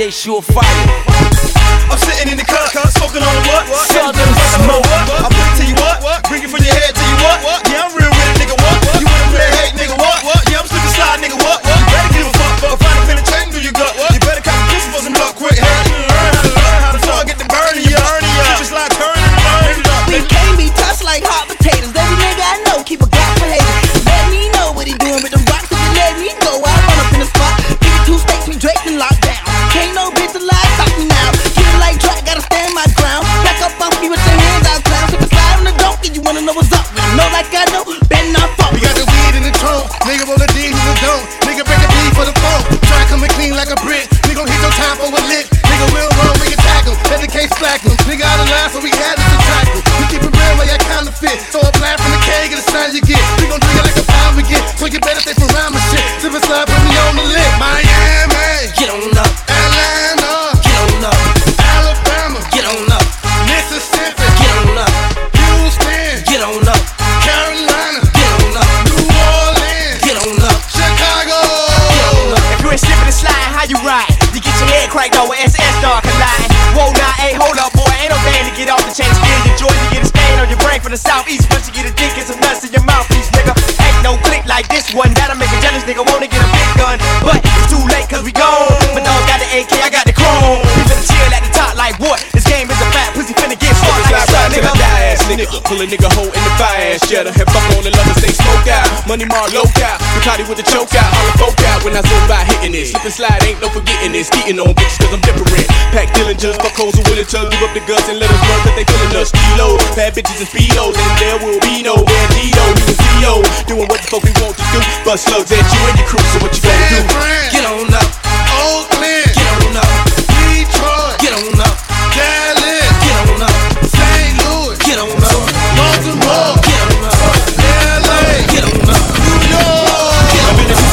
DJ Surefire. I'm sitting in the cut, smoking on the what? Southern smoke. I put it to you what? Bring it from your head to you what? Yeah, I'm real with it, nigga what? You wanna play hate, nigga what? Yeah, I'm slip and slide, nigga what? You better give a fuck, but find a penetrating through your gut. You better cop a kiss for some luck quick. Hey, learn how to before I get the burning you. Just like turning and burning up. We can't be touched like hot potatoes. Every nigga I know keep a Glock for haters. Let me know what he doing with the rocks. If you let me go, I'll run up in the spot. Give me 2 steaks, we Drake and locked down. Can't no bitch alive, stop me now. Get it like track, gotta stand my ground. Back up off me with your hands out, clown. If it's slide on the donkey, you wanna know what's up. Know like I know, better not fuck. We got the weed in the trunk, nigga roll the D in the dome. Nigga break a beat for the phone. Try coming clean like a brick. We gon' hit your time for a lick. Nigga real wrong, we can tackle. Let the case slack him. Nigga out of line, so we had to subtract him. We keep it real while y'all counterfeit. Throw a blast from the K, get the sign you get. We gon' drink it like a pound we get. So you better stay from around my shit. Silver slide, put me on the list. Miami, Get on up. Atlanta, Get on up. Alabama, Get on up. Mississippi, Get on up. Houston, Get on up. Carolina, Get on up. New Orleans, Get on up. Chicago. If you ain't slipping and sliding, how you ride? You get your head cracked over SS Star collide. Whoa, nah, hey, hold up, boy. Ain't no thing to get off the chain. Steal your joy, you get a stain on your brain from the southeast. Once you get a dick and some nuts in your mouthpiece, nigga. Ain't no click like this one. That'll make a jealous nigga wanna get a big gun. But it's too late cause we gone. My dog got the AK, I got the chrome. We finna chill at the top like what? This game is a fat pussy finna get fucked like a son, nigga. Nigga, pull a nigga hole in the fire ass cheddar. Head fuck on the lovers, they smoke out. Money mark low out. Ducati with the choke out. All the folk out when I zone by hitting it. Slip and slide, ain't no forgetting it. Skeeting on bitches cause I'm different. Pack Dillingers, fuck hoes who willing to give up the guts and let us run cause they feeling us. Kilos, bad bitches and speedos. And there will be no bandito. We was CEO, doing what the fuck we want to do. Bust slugs at